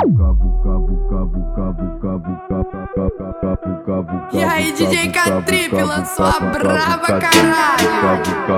E aí, DJ K-Trip lançou a brava, caralho.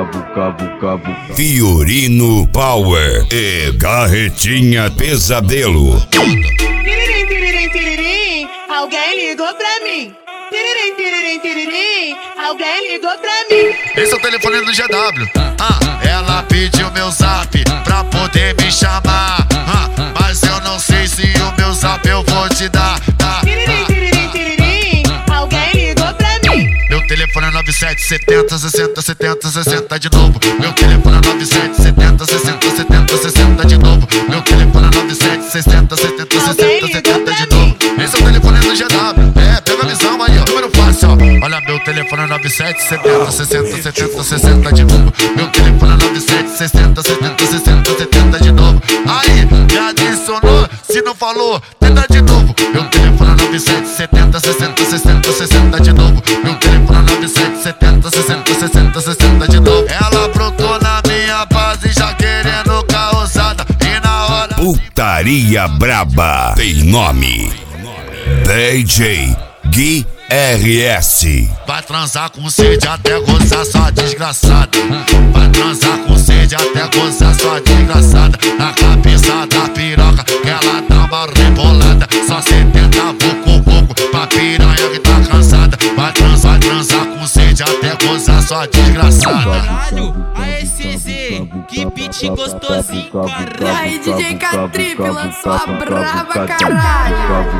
Fiorino Power e Carretinha Pesadelo. Tiririm, tiririm, tiririm, alguém ligou pra mim. Tiririm, tiririm, tiririm, alguém ligou pra mim. Esse é o telefone do GW. Ela pediu meu zap pra poder me chamar. Mas eu não sei se o meu zap eu vou te dar. Tiririm, tiririm, tiririm, alguém ligou pra mim. Meu telefone é 9770 60 70 60 de novo. Meu telefone é 9770 60 70 60 de novo. Meu telefone é 9760 70 60 70 de novo. Esse é o telefone do GW. Pega a visão aí, ó. Número fácil, ó. Olha, meu telefone é 9770 60 70 60 de novo. Meu telefone é 9760 70 60 70 de novo. Aí, já adicionou? Se não falou, tenta de novo. Meu telefone é 9770 60 60 60 de novo. Meu telefone é 9770 60 60 60 de novo. Ela brotou na minha base já querendo causada. E na hora Putaria Braba tem nome: DJ Gui RS. vai transar com sede até gozar sua desgraçada. Vai transar com sede até gozar sua desgraçada. Na cabeça da piroca que ela dá uma rebolada. Só 70 vucu pra piranha que tá cansada. Vai transar com sede até gozar sua desgraçada. Caralho, ASZ, que beat gostosinho, E caralho. aí, DJ K-Trip lançou a brava, caralho.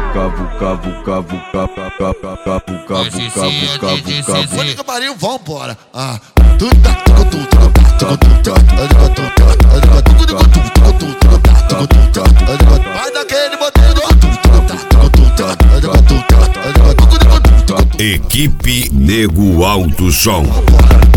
Vou ligar Marinho, vambora. Vai daquele modelo. Equipe Nego Alto Som.